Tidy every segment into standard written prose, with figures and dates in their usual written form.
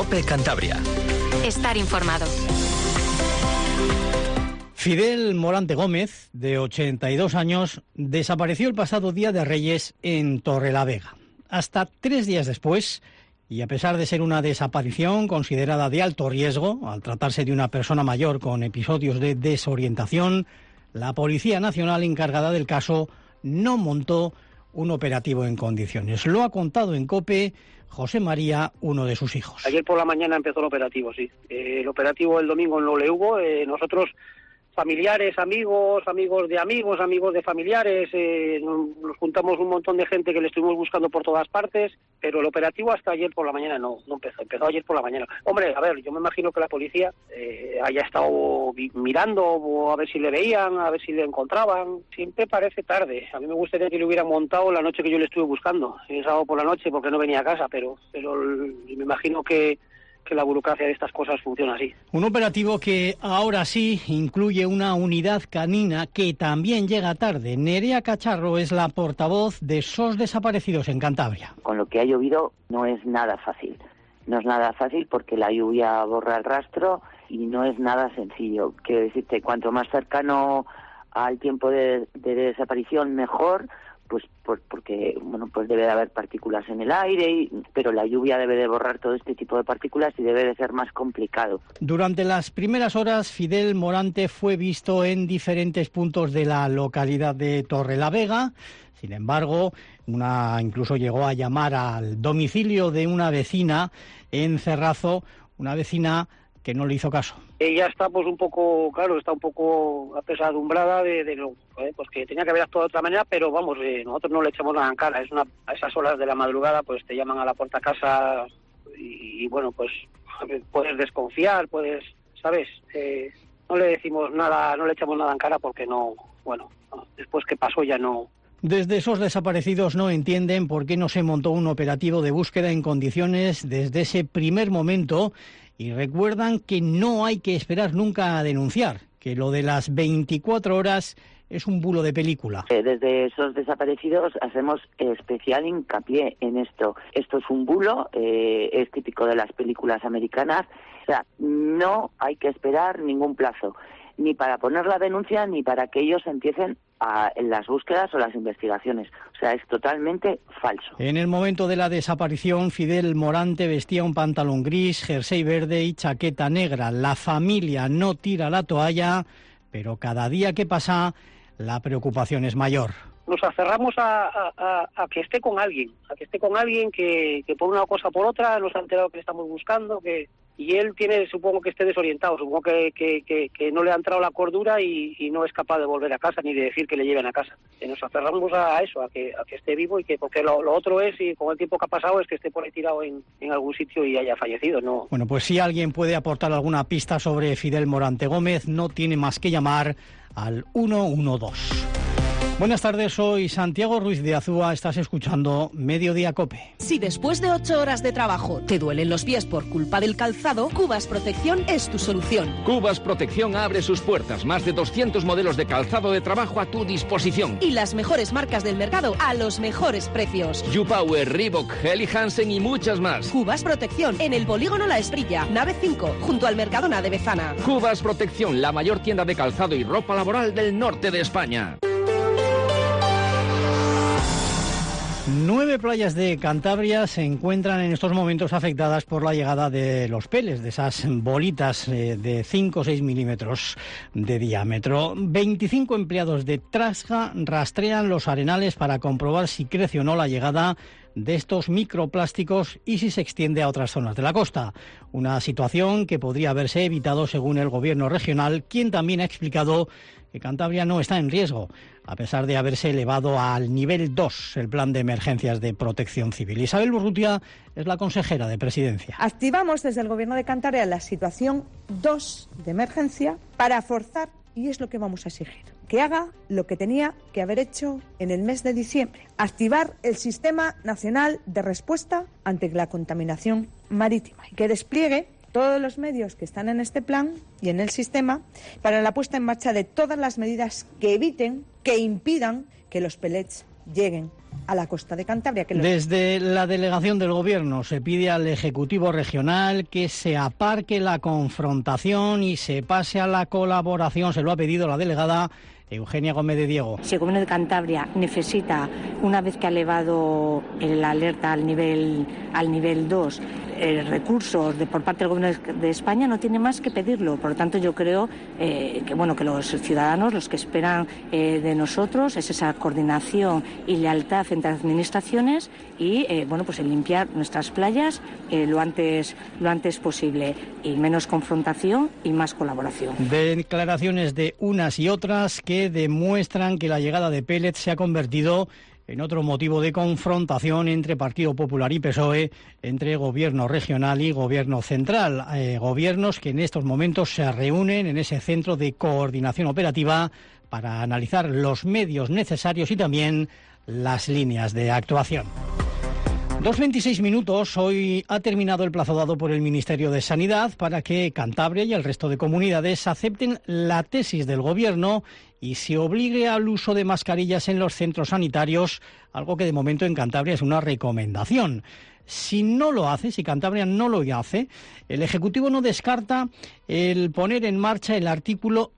COPE Cantabria. Estar informado. Fidel Morante Gómez, de 82 años, desapareció el pasado Día de Reyes en Torrelavega. Hasta 3 días después, y a pesar de ser una desaparición considerada de alto riesgo, al tratarse de una persona mayor con episodios de desorientación, la Policía Nacional encargada del caso no montó un operativo en condiciones. Lo ha contado en COPE José María, uno de sus hijos. Ayer por la mañana empezó el operativo, sí. El operativo el domingo no le hubo. Nosotros, familiares, amigos de familiares, nos juntamos un montón de gente que le estuvimos buscando por todas partes, pero el operativo hasta ayer por la mañana no empezó ayer por la mañana. Hombre, a ver, yo me imagino que la policía haya estado mirando a ver si le veían, a ver si le encontraban. Siempre parece tarde. A mí me gustaría que lo hubieran montado la noche que yo le estuve buscando, el sábado por la noche, porque no venía a casa, pero me imagino que la burocracia de estas cosas funciona así. Un operativo que ahora sí incluye una unidad canina que también llega tarde. Nerea Cacharro es la portavoz de SOS Desaparecidos en Cantabria. Con lo que ha llovido no es nada fácil. No es nada fácil porque la lluvia borra el rastro y no es nada sencillo. Quiero decirte, cuanto más cercano al tiempo de desaparición, mejor, pues porque pues debe de haber partículas en el aire, pero la lluvia debe de borrar todo este tipo de partículas y debe de ser más complicado. Durante las primeras horas, Fidel Morante fue visto en diferentes puntos de la localidad de Torrelavega. Sin embargo, incluso llegó a llamar al domicilio de una vecina en Cerrazo, una vecina que no le hizo caso. Ella está un poco apesadumbrada pues que tenía que haber actuado de otra manera, pero vamos, nosotros no le echamos nada en cara. A esas horas de la madrugada pues te llaman a la puerta casa y bueno, pues puedes desconfiar, ¿sabes? No le decimos nada, no le echamos nada en cara porque después que pasó ya no. Desde esos desaparecidos no entienden por qué no se montó un operativo de búsqueda en condiciones desde ese primer momento y recuerdan que no hay que esperar nunca a denunciar, que lo de las 24 horas es un bulo de película. Desde esos desaparecidos hacemos especial hincapié en esto. Esto es un bulo, es típico de las películas americanas. O sea, no hay que esperar ningún plazo, ni para poner la denuncia, ni para que ellos empiecen en las búsquedas o las investigaciones. O sea, es totalmente falso. En el momento de la desaparición, Fidel Morante vestía un pantalón gris, jersey verde y chaqueta negra. La familia no tira la toalla, pero cada día que pasa, la preocupación es mayor. Nos aferramos a que esté con alguien, que por una cosa o por otra nos ha enterado que le estamos buscando, y él supongo que esté desorientado, supongo que no le ha entrado la cordura y no es capaz de volver a casa ni de decir que le lleven a casa. Nos aferramos a eso, a que esté vivo, y porque lo otro es, y con el tiempo que ha pasado, es que esté por ahí tirado en algún sitio y haya fallecido, ¿no? Bueno, pues si alguien puede aportar alguna pista sobre Fidel Morante Gómez, no tiene más que llamar al 112. Buenas tardes, soy Santiago Ruiz de Azúa, estás escuchando Mediodía COPE. Si después de 8 horas de trabajo te duelen los pies por culpa del calzado, Cubas Protección es tu solución. Cubas Protección abre sus puertas, más de 200 modelos de calzado de trabajo a tu disposición. Y las mejores marcas del mercado a los mejores precios. YouPower, Reebok, Helly Hansen y muchas más. Cubas Protección, en el Polígono La Esprilla, nave 5, junto al Mercadona de Bezana. Cubas Protección, la mayor tienda de calzado y ropa laboral del norte de España. 9 playas de Cantabria se encuentran en estos momentos afectadas por la llegada de los peles, de esas bolitas de 5 o 6 milímetros de diámetro. 25 empleados de Trasga rastrean los arenales para comprobar si crece o no la llegada de estos microplásticos y si se extiende a otras zonas de la costa. Una situación que podría haberse evitado según el gobierno regional, quien también ha explicado que Cantabria no está en riesgo, a pesar de haberse elevado al nivel 2 el plan de emergencias de protección civil. Isabel Urrutia es la consejera de Presidencia. Activamos desde el Gobierno de Cantabria la situación 2 de emergencia para forzar, y es lo que vamos a exigir, que haga lo que tenía que haber hecho en el mes de diciembre: activar el Sistema Nacional de Respuesta ante la Contaminación Marítima y que despliegue todos los medios que están en este plan y en el sistema para la puesta en marcha de todas las medidas que eviten, que impidan que los pellets lleguen a la costa de Cantabria. Desde la delegación del Gobierno se pide al Ejecutivo Regional que se aparque la confrontación y se pase a la colaboración. Se lo ha pedido la delegada Eugenia Gómez de Diego. Si el Gobierno de Cantabria necesita, una vez que ha elevado la alerta al nivel 2, recursos por parte del Gobierno de España, no tiene más que pedirlo. Por lo tanto, yo creo que los ciudadanos, los que esperan de nosotros, es esa coordinación y lealtad entre administraciones y pues el limpiar nuestras playas lo antes posible, y menos confrontación y más colaboración. Declaraciones de unas y otras que demuestran que la llegada de Pérez se ha convertido en otro motivo de confrontación entre Partido Popular y PSOE, entre Gobierno regional y Gobierno central. Gobiernos que en estos momentos se reúnen en ese centro de coordinación operativa para analizar los medios necesarios y también las líneas de actuación. 2:26 minutos. Hoy ha terminado el plazo dado por el Ministerio de Sanidad para que Cantabria y el resto de comunidades acepten la tesis del Gobierno y se obligue al uso de mascarillas en los centros sanitarios, algo que de momento en Cantabria es una recomendación. Si Cantabria no lo hace, el Ejecutivo no descarta el poner en marcha el artículo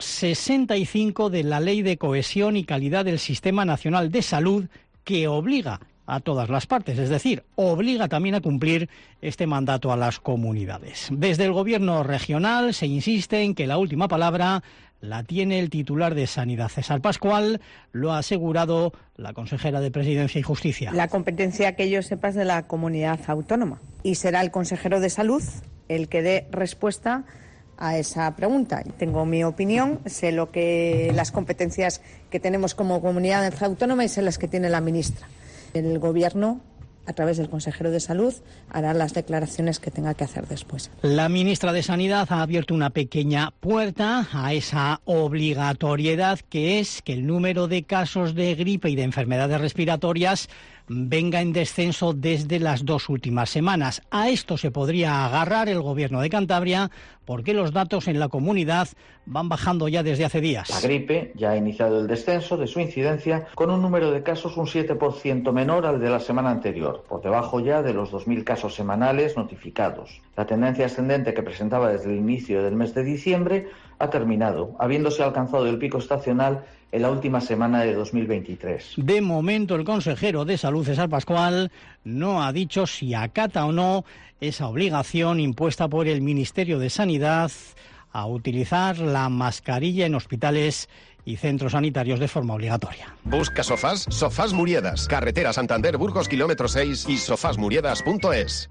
65 de la Ley de Cohesión y Calidad del Sistema Nacional de Salud, que obliga a todas las partes, es decir, obliga también a cumplir este mandato a las comunidades. Desde el Gobierno regional se insiste en que la última palabra la tiene el titular de Sanidad, César Pascual. Lo ha asegurado la consejera de Presidencia y Justicia. La competencia, que yo sepa, es de la comunidad autónoma y será el consejero de Salud el que dé respuesta a esa pregunta. Tengo mi opinión, sé las competencias que tenemos como comunidad autónoma y sé las que tiene la ministra. El Gobierno, a través del consejero de Salud, hará las declaraciones que tenga que hacer después. La ministra de Sanidad ha abierto una pequeña puerta a esa obligatoriedad, que es que el número de casos de gripe y de enfermedades respiratorias venga en descenso desde las 2 últimas semanas. A esto se podría agarrar el Gobierno de Cantabria porque los datos en la comunidad van bajando ya desde hace días. La gripe ya ha iniciado el descenso de su incidencia con un número de casos un 7% menor al de la semana anterior, por debajo ya de los 2.000 casos semanales notificados. La tendencia ascendente que presentaba desde el inicio del mes de diciembre ha terminado, habiéndose alcanzado el pico estacional en la última semana de 2023. De momento, el consejero de Salud, César Pascual, no ha dicho si acata o no esa obligación impuesta por el Ministerio de Sanidad a utilizar la mascarilla en hospitales y centros sanitarios de forma obligatoria. Busca sofás, Sofás Muriedas, carretera Santander, Burgos, kilómetro 6 y sofasmuriedas.es.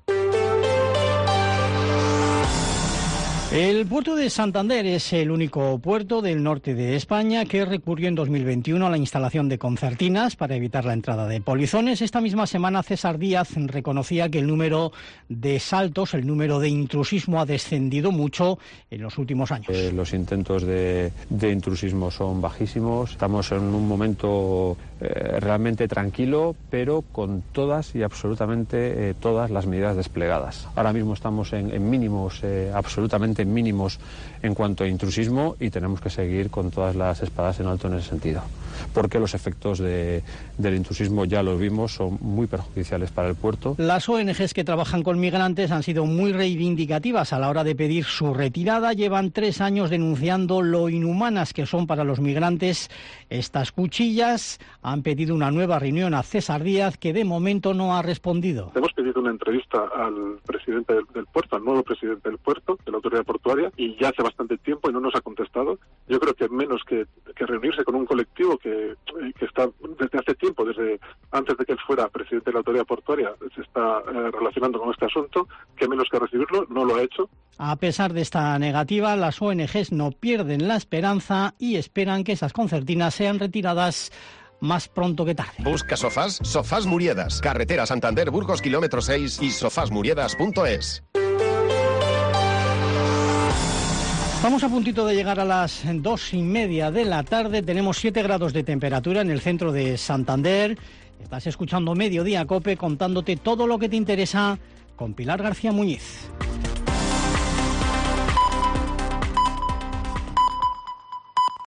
El puerto de Santander es el único puerto del norte de España que recurrió en 2021 a la instalación de concertinas para evitar la entrada de polizones. Esta misma semana César Díaz reconocía que el número de saltos, el número de intrusismo ha descendido mucho en los últimos años. Los intentos de intrusismo son bajísimos. Estamos en un momento realmente tranquilo, pero con todas y absolutamente todas las medidas desplegadas. Ahora mismo estamos en mínimos, absolutamente mínimos en cuanto a intrusismo, y tenemos que seguir con todas las espadas en alto en ese sentido, porque los efectos del intrusismo, ya los vimos, son muy perjudiciales para el puerto. Las ONGs que trabajan con migrantes han sido muy reivindicativas a la hora de pedir su retirada. Llevan 3 años denunciando lo inhumanas que son para los migrantes estas cuchillas. Han pedido una nueva reunión a César Díaz, que de momento no ha respondido. Hemos pedido una entrevista al presidente del puerto, al nuevo presidente del puerto, de la autoridad portuaria, y ya hace bastante tiempo y no nos ha contestado. Yo creo que menos que reunirse con un colectivo que está desde hace tiempo, desde antes de que él fuera presidente de la autoridad portuaria, se está relacionando con este asunto, que menos que recibirlo, no lo ha hecho. A pesar de esta negativa, las ONGs no pierden la esperanza y esperan que esas concertinas sean retiradas más pronto que tarde. Busca sofás, Sofás Muriedas, carretera Santander, Burgos, kilómetro 6 y sofasmuriedas.es. Estamos a puntito de llegar a las 2:30 de la tarde. Tenemos 7 grados de temperatura en el centro de Santander. Estás escuchando Mediodía Cope, contándote todo lo que te interesa con Pilar García Muñiz.